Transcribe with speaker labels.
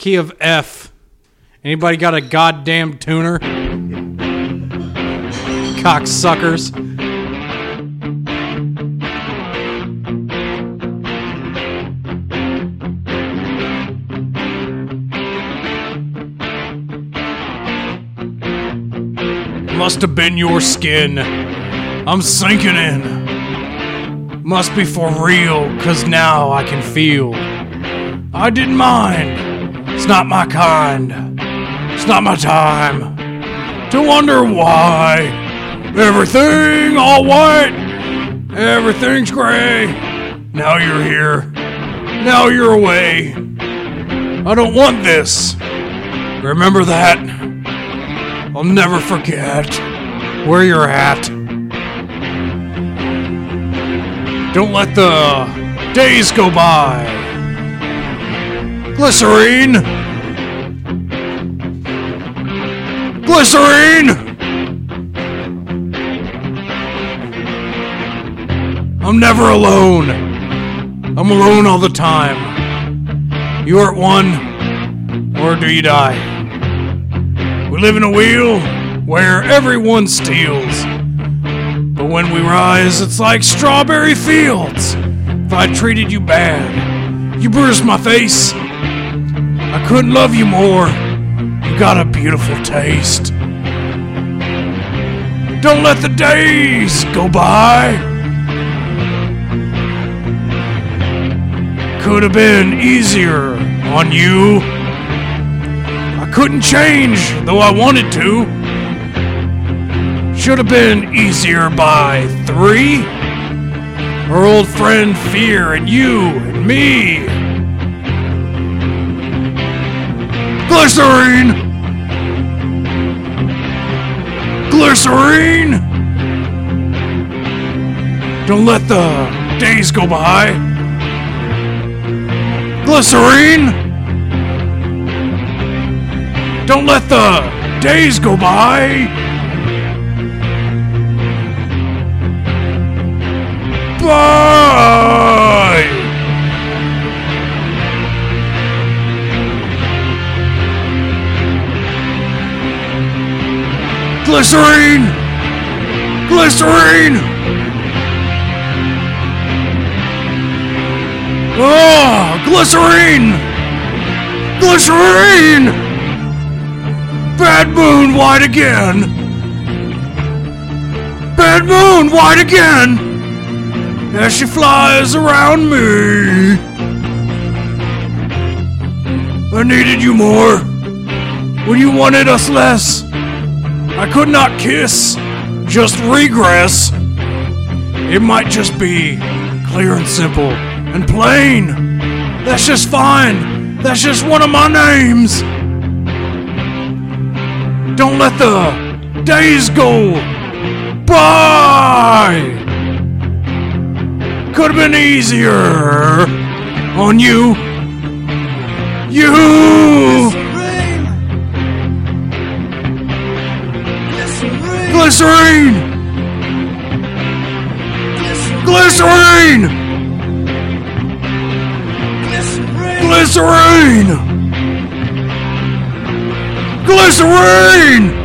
Speaker 1: Key of F. Anybody got a goddamn tuner? Cocksuckers. Must have been your skin. I'm sinking in. Must be for real, 'cause now I can feel. I didn't mind. It's not my kind. It's not my time to wonder why. Everything all white. Everything's gray. Now you're here. Now you're away. I don't want this. Remember that. I'll never forget where you're at. Don't let the days go by. Glycerine! Glycerine! I'm never alone. I'm alone all the time. You are at one, or do you die? We live in a wheel where everyone steals. But when we rise, it's like strawberry fields. If I treated you bad, you bruised my face. I couldn't love you more. You got a beautiful taste. Don't let the days go by. Could have been easier on you. I couldn't change, though I wanted to. Should have been easier by 3. Our old friend Fear and you and me. Glycerine! Glycerine! Don't let the days go by. Glycerine! Don't let the days go by. Bye! Glycerine! Glycerine! Oh, glycerine! Glycerine! Bad moon white again! Bad moon white again! As she flies around me. I needed you more when you wanted us less. I could not kiss, just regress. It might just be clear and simple and plain. That's just fine. That's just one of my names. Don't let the days go by. Could have been easier on you. You! Glycerine! Glycerine! Glycerine! Glycerine!